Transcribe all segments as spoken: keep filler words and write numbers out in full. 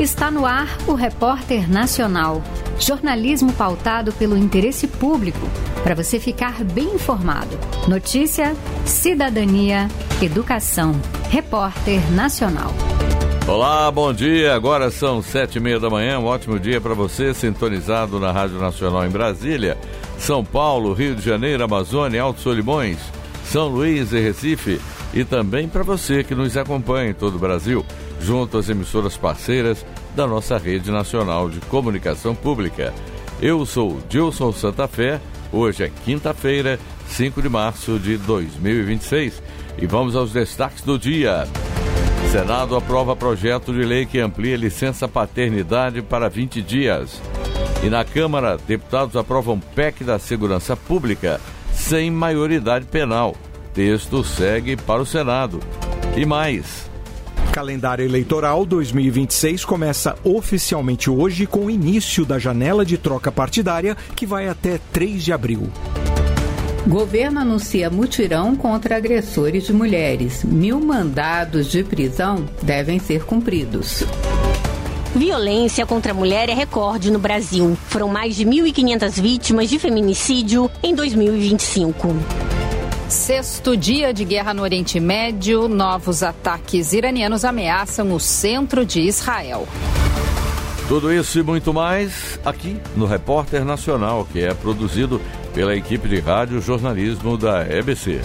Está no ar o Repórter Nacional. Jornalismo pautado pelo interesse público, para você ficar bem informado. Notícia, cidadania, educação. Repórter Nacional. Olá, bom dia. Agora são sete e meia da manhã. Um ótimo dia para você, sintonizado na Rádio Nacional em Brasília, São Paulo, Rio de Janeiro, Amazônia, Alto Solimões, São Luís e Recife. E também para você que nos acompanha em todo o Brasil, junto às emissoras parceiras da nossa Rede Nacional de Comunicação Pública. Eu sou Gilson Santa Fé, hoje é quinta-feira, cinco de março de dois mil e vinte e seis, e vamos aos destaques do dia. Senado aprova projeto de lei que amplia licença paternidade para vinte dias. E na Câmara, deputados aprovam P E C da Segurança Pública sem maioridade penal. Texto segue para o Senado. E mais. Calendário eleitoral dois mil e vinte e seis começa oficialmente hoje com o início da janela de troca partidária, que vai até três de abril. Governo anuncia mutirão contra agressores de mulheres. Mil mandados de prisão devem ser cumpridos. Violência contra a mulher é recorde no Brasil. Foram mais de mil e quinhentas vítimas de feminicídio em dois mil e vinte e cinco. Sexto dia de guerra no Oriente Médio, novos ataques iranianos ameaçam o centro de Israel. Tudo isso e muito mais aqui no Repórter Nacional, que é produzido pela equipe de rádio e jornalismo da E B C.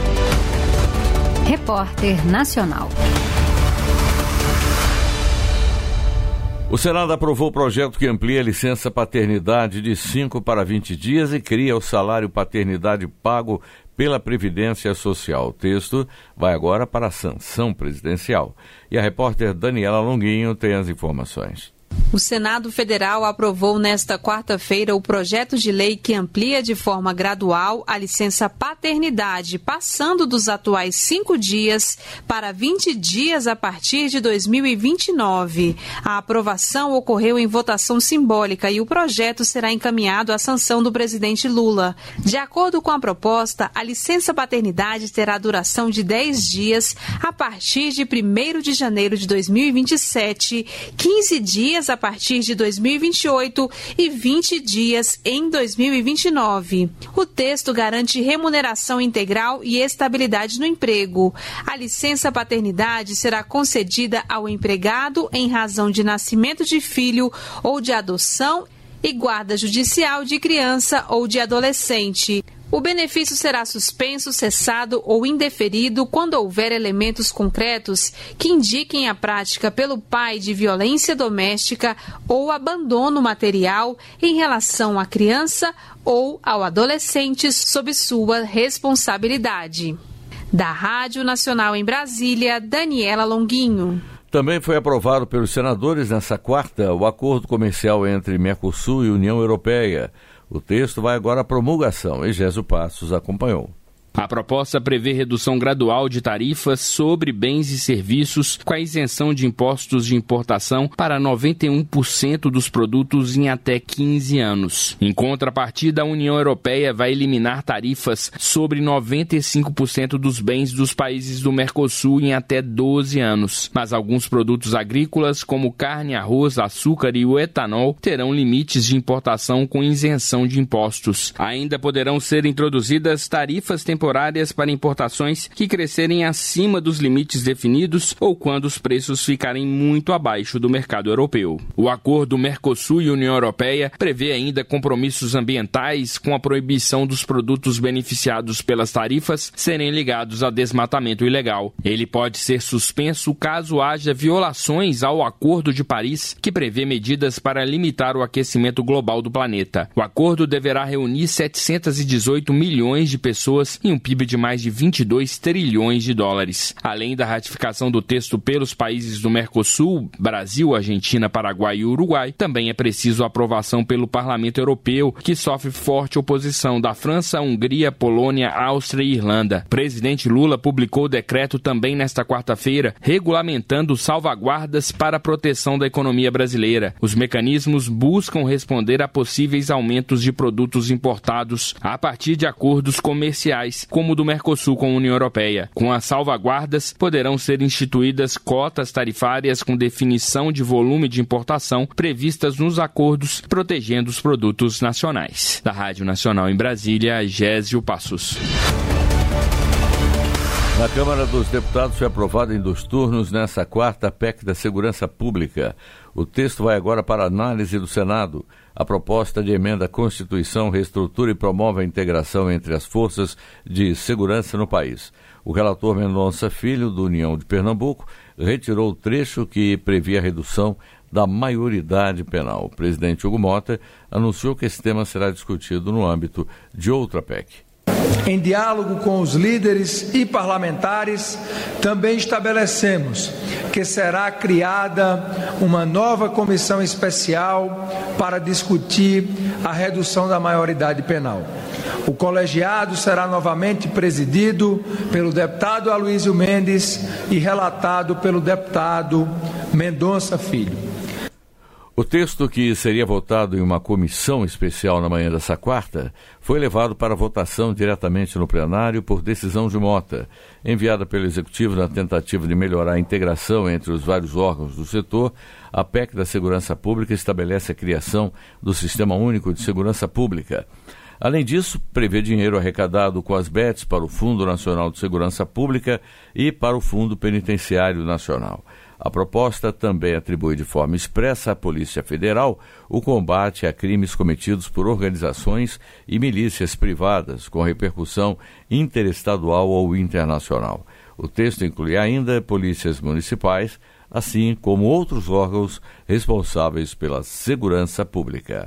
Repórter Nacional. O Senado aprovou o projeto que amplia a licença paternidade de cinco para vinte dias e cria o salário paternidade pago pela Previdência Social. O texto vai agora para a sanção presidencial. E a repórter Daniela Longuinho tem as informações. O Senado Federal aprovou nesta quarta-feira o projeto de lei que amplia de forma gradual a licença paternidade, passando dos atuais cinco dias para vinte dias a partir de dois mil e vinte e nove. A aprovação ocorreu em votação simbólica e o projeto será encaminhado à sanção do presidente Lula. De acordo com a proposta, a licença paternidade terá duração de dez dias a partir de primeiro de janeiro de dois mil e vinte e sete, quinze dias a partir de dois mil e vinte e oito e vinte dias em dois mil e vinte e nove. O texto garante remuneração integral e estabilidade no emprego. A licença paternidade será concedida ao empregado em razão de nascimento de filho ou de adoção e guarda judicial de criança ou de adolescente. O benefício será suspenso, cessado ou indeferido quando houver elementos concretos que indiquem a prática pelo pai de violência doméstica ou abandono material em relação à criança ou ao adolescente sob sua responsabilidade. Da Rádio Nacional em Brasília, Daniela Longuinho. Também foi aprovado pelos senadores nessa quarta o acordo comercial entre Mercosul e União Europeia. O texto vai agora à promulgação e Gésio Passos acompanhou. A proposta prevê redução gradual de tarifas sobre bens e serviços com a isenção de impostos de importação para noventa e um por cento dos produtos em até quinze anos. Em contrapartida, a União Europeia vai eliminar tarifas sobre noventa e cinco por cento dos bens dos países do Mercosul em até doze anos. Mas alguns produtos agrícolas, como carne, arroz, açúcar e o etanol, terão limites de importação com isenção de impostos. Ainda poderão ser introduzidas tarifas temporárias temporárias para importações que crescerem acima dos limites definidos ou quando os preços ficarem muito abaixo do mercado europeu. O acordo Mercosul e União Europeia prevê ainda compromissos ambientais com a proibição dos produtos beneficiados pelas tarifas serem ligados a desmatamento ilegal. Ele pode ser suspenso caso haja violações ao Acordo de Paris, que prevê medidas para limitar o aquecimento global do planeta. O acordo deverá reunir setecentos e dezoito milhões de pessoas em um P I B de mais de vinte e dois trilhões de dólares. Além da ratificação do texto pelos países do Mercosul, Brasil, Argentina, Paraguai e Uruguai, também é preciso a aprovação pelo Parlamento Europeu, que sofre forte oposição da França, Hungria, Polônia, Áustria e Irlanda. O presidente Lula publicou o decreto também nesta quarta-feira, regulamentando salvaguardas para a proteção da economia brasileira. Os mecanismos buscam responder a possíveis aumentos de produtos importados a partir de acordos comerciais comerciais, como o do Mercosul com a União Europeia. Com as salvaguardas, poderão ser instituídas cotas tarifárias com definição de volume de importação previstas nos acordos, protegendo os produtos nacionais. Da Rádio Nacional em Brasília, Gésio Passos. Na Câmara dos Deputados foi aprovado em dois turnos nessa quarta P E C da Segurança Pública. O texto vai agora para análise do Senado. A proposta de emenda à Constituição reestrutura e promove a integração entre as forças de segurança no país. O relator Mendonça Filho, do União de Pernambuco, retirou o trecho que previa a redução da maioridade penal. O presidente Hugo Mota anunciou que esse tema será discutido no âmbito de outra P E C. Em diálogo com os líderes e parlamentares, também estabelecemos que será criada uma nova comissão especial para discutir a redução da maioridade penal. O colegiado será novamente presidido pelo deputado Aloysio Mendes e relatado pelo deputado Mendonça Filho. O texto, que seria votado em uma comissão especial na manhã dessa quarta, foi levado para votação diretamente no plenário por decisão de Mota, enviada pelo Executivo na tentativa de melhorar a integração entre os vários órgãos do setor. A P E C da Segurança Pública estabelece a criação do Sistema Único de Segurança Pública. Além disso, prevê dinheiro arrecadado com as B E Ts para o Fundo Nacional de Segurança Pública e para o Fundo Penitenciário Nacional. A proposta também atribui de forma expressa à Polícia Federal o combate a crimes cometidos por organizações e milícias privadas, com repercussão interestadual ou internacional. O texto inclui ainda polícias municipais, assim como outros órgãos responsáveis pela segurança pública.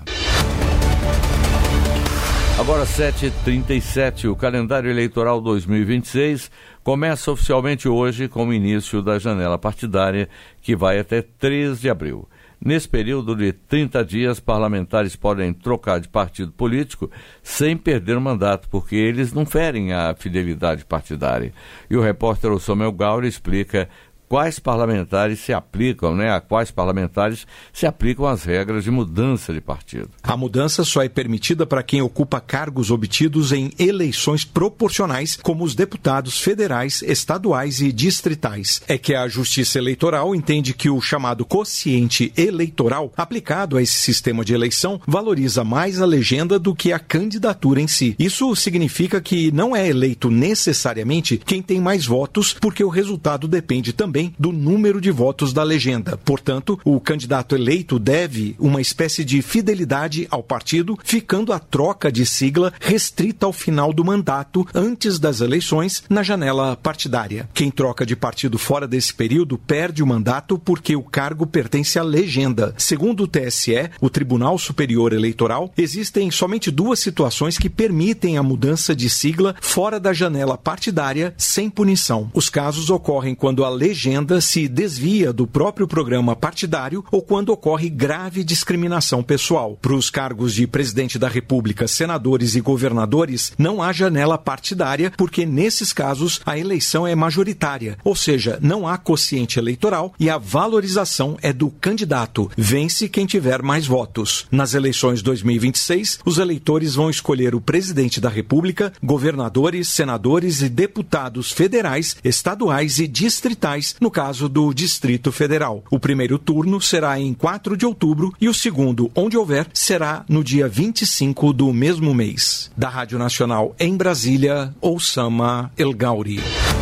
Agora sete e trinta e sete, o calendário eleitoral dois mil e vinte e seis começa oficialmente hoje com o início da janela partidária, que vai até três de abril. Nesse período de trinta dias, parlamentares podem trocar de partido político sem perder o mandato, porque eles não ferem a fidelidade partidária. E o repórter Samuel Gauri explica quais parlamentares se aplicam, né? A quais parlamentares se aplicam as regras de mudança de partido. A mudança só é permitida para quem ocupa cargos obtidos em eleições proporcionais, como os deputados federais, estaduais e distritais. É que a Justiça Eleitoral entende que o chamado quociente eleitoral, aplicado a esse sistema de eleição, valoriza mais a legenda do que a candidatura em si. Isso significa que não é eleito necessariamente quem tem mais votos, porque o resultado depende também do número de votos da legenda. Portanto, o candidato eleito deve uma espécie de fidelidade ao partido, ficando a troca de sigla restrita ao final do mandato, antes das eleições, na janela partidária. Quem troca de partido fora desse período perde o mandato porque o cargo pertence à legenda. Segundo o T S E, o Tribunal Superior Eleitoral, existem somente duas situações que permitem a mudança de sigla fora da janela partidária sem punição. Os casos ocorrem quando a legenda se desvia do próprio programa partidário ou quando ocorre grave discriminação pessoal. Para os cargos de presidente da República, senadores e governadores, não há janela partidária, porque nesses casos a eleição é majoritária, ou seja, não há quociente eleitoral e a valorização é do candidato. Vence quem tiver mais votos. Nas eleições dois mil e vinte e seis, os eleitores vão escolher o presidente da República, governadores, senadores e deputados federais, estaduais e distritais, no caso do Distrito Federal. O primeiro turno será em quatro de outubro e o segundo, onde houver, será no dia vinte e cinco do mesmo mês. Da Rádio Nacional em Brasília, Osama El Gauri.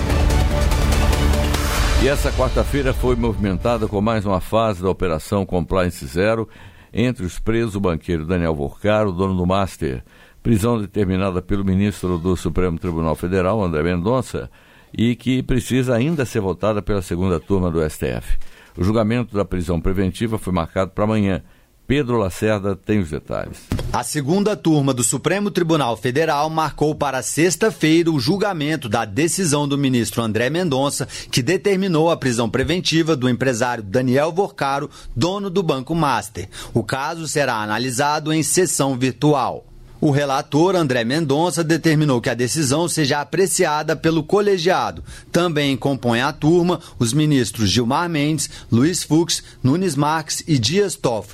E essa quarta-feira foi movimentada com mais uma fase da Operação Compliance Zero. Entre os presos, o banqueiro Daniel Vorcaro, dono do Master, prisão determinada pelo ministro do Supremo Tribunal Federal, André Mendonça, e que precisa ainda ser votada pela segunda turma do S T F. O julgamento da prisão preventiva foi marcado para amanhã. Pedro Lacerda tem os detalhes. A segunda turma do Supremo Tribunal Federal marcou para sexta-feira o julgamento da decisão do ministro André Mendonça, que determinou a prisão preventiva do empresário Daniel Vorcaro, dono do Banco Master. O caso será analisado em sessão virtual. O relator André Mendonça determinou que a decisão seja apreciada pelo colegiado. Também compõem a turma os ministros Gilmar Mendes, Luiz Fux, Nunes Marques e Dias Toffoli.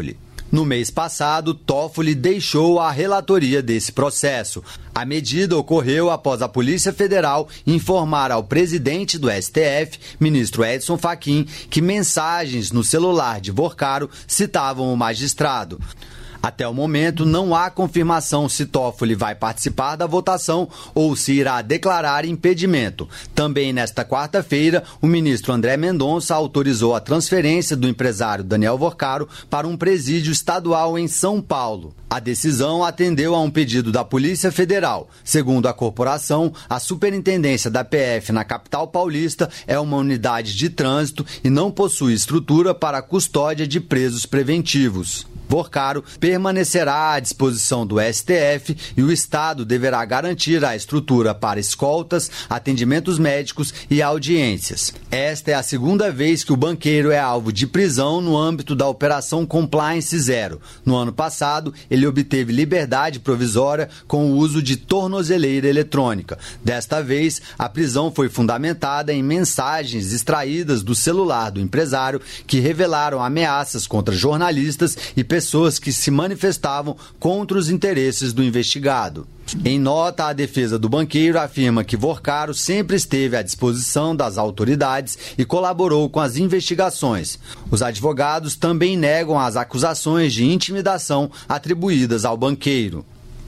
No mês passado, Toffoli deixou a relatoria desse processo. A medida ocorreu após a Polícia Federal informar ao presidente do S T F, ministro Edson Fachin, que mensagens no celular de Vorcaro citavam o magistrado. Até o momento, não há confirmação se Toffoli vai participar da votação ou se irá declarar impedimento. Também nesta quarta-feira, o ministro André Mendonça autorizou a transferência do empresário Daniel Vorcaro para um presídio estadual em São Paulo. A decisão atendeu a um pedido da Polícia Federal. Segundo a corporação, a superintendência da P F na capital paulista é uma unidade de trânsito e não possui estrutura para a custódia de presos preventivos. Vorcaro permanecerá à disposição do S T F e o Estado deverá garantir a estrutura para escoltas, atendimentos médicos e audiências. Esta é a segunda vez que o banqueiro é alvo de prisão no âmbito da Operação Compliance Zero. No ano passado, ele obteve liberdade provisória com o uso de tornozeleira eletrônica. Desta vez, a prisão foi fundamentada em mensagens extraídas do celular do empresário que revelaram ameaças contra jornalistas e pessoas pessoas que se manifestavam contra os interesses do investigado. Em nota, a defesa do banqueiro afirma que Vorcaro sempre esteve à disposição das autoridades e colaborou com as investigações. Os advogados também negam as acusações de intimidação atribuídas ao banqueiro.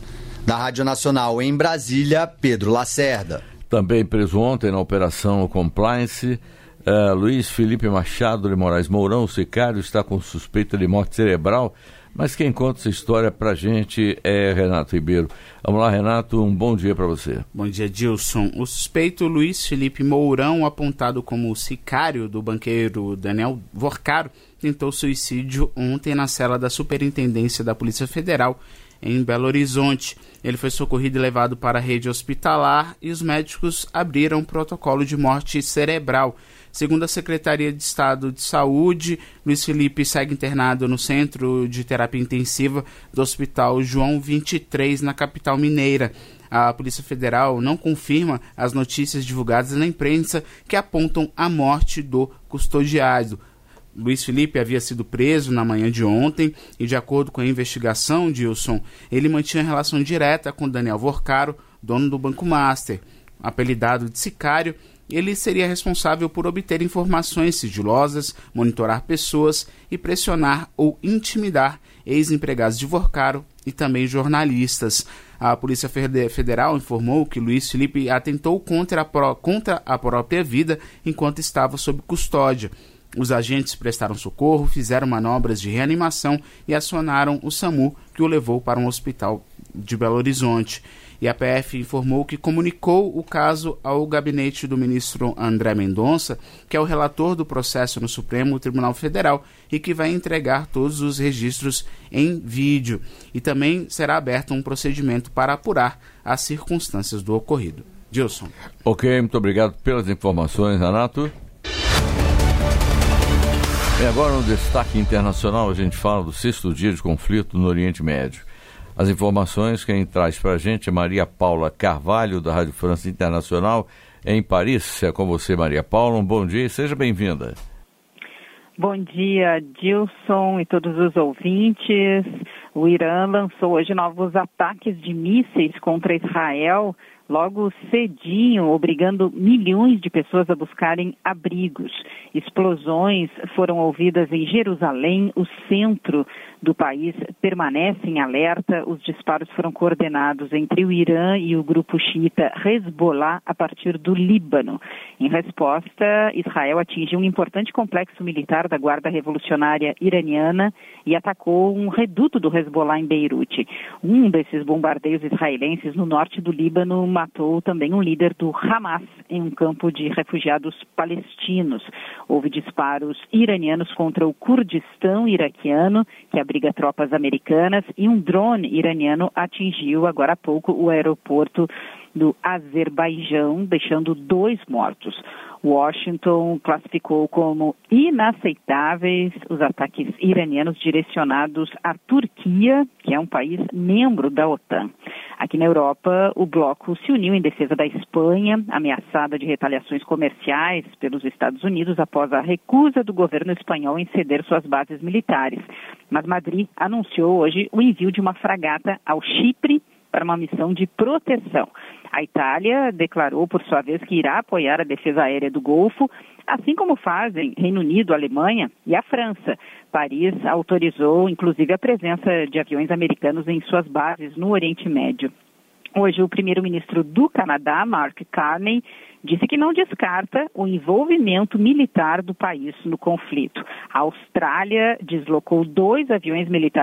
Da Rádio Nacional em Brasília, Pedro Lacerda. Também preso ontem na Operação Compliance, Uh, Luiz Felipe Machado de Moraes Mourão, o sicário, está com suspeita de morte cerebral, mas quem conta essa história pra gente é Renato Ribeiro. Vamos lá, Renato, um bom dia para você. Bom dia, Dilson. O suspeito Luiz Felipe Mourão, apontado como sicário do banqueiro Daniel Vorcaro, tentou suicídio ontem na cela da Superintendência da Polícia Federal em Belo Horizonte. Ele foi socorrido e levado para a rede hospitalar e os médicos abriram um protocolo de morte cerebral. Segundo a Secretaria de Estado de Saúde, Luiz Felipe segue internado no Centro de Terapia Intensiva do Hospital João vinte e três, na capital mineira. A Polícia Federal não confirma as notícias divulgadas na imprensa que apontam a morte do custodiado. Luiz Felipe havia sido preso na manhã de ontem e, de acordo com a investigação, Dilson, ele mantinha relação direta com Daniel Vorcaro, dono do Banco Master. Apelidado de sicário, ele seria responsável por obter informações sigilosas, monitorar pessoas e pressionar ou intimidar ex-empregados de Vorcaro e também jornalistas. A Polícia Federal informou que Luiz Felipe atentou contra a, pró- contra a própria vida enquanto estava sob custódia. Os agentes prestaram socorro, fizeram manobras de reanimação e acionaram o SAMU, que o levou para um hospital de Belo Horizonte. E a P F informou que comunicou o caso ao gabinete do ministro André Mendonça, que é o relator do processo no Supremo Tribunal Federal e que vai entregar todos os registros em vídeo. E também será aberto um procedimento para apurar as circunstâncias do ocorrido. Dilson. Ok, muito obrigado pelas informações, Renato. E agora no destaque internacional a gente fala do sexto dia de conflito no Oriente Médio. As informações quem traz para a gente é Maria Paula Carvalho, da Rádio França Internacional, em Paris. É com você, Maria Paula. Um bom dia e seja bem-vinda. Bom dia, Dilson e todos os ouvintes. O Irã lançou hoje novos ataques de mísseis contra Israel, logo cedinho, obrigando milhões de pessoas a buscarem abrigos. Explosões foram ouvidas em Jerusalém, o centro do país permanece em alerta. Os disparos foram coordenados entre o Irã e o grupo xiita Hezbollah a partir do Líbano. Em resposta, Israel atingiu um importante complexo militar da Guarda Revolucionária Iraniana e atacou um reduto do Hezbollah em Beirute. Um desses bombardeios israelenses no norte do Líbano matou também um líder do Hamas em um campo de refugiados palestinos. Houve disparos iranianos contra o Kurdistão iraquiano, que abriga tropas americanas, e um drone iraniano atingiu agora há pouco o aeroporto do Azerbaijão, deixando dois mortos. Washington classificou como inaceitáveis os ataques iranianos direcionados à Turquia, que é um país membro da OTAN. Aqui na Europa, o bloco se uniu em defesa da Espanha, ameaçada de retaliações comerciais pelos Estados Unidos após a recusa do governo espanhol em ceder suas bases militares. Mas Madrid anunciou hoje o envio de uma fragata ao Chipre para uma missão de proteção. A Itália declarou, por sua vez, que irá apoiar a defesa aérea do Golfo, assim como fazem Reino Unido, Alemanha e a França. Paris autorizou, inclusive, a presença de aviões americanos em suas bases no Oriente Médio. Hoje, o primeiro-ministro do Canadá, Mark Carney, disse que não descarta o envolvimento militar do país no conflito. A Austrália deslocou dois aviões militares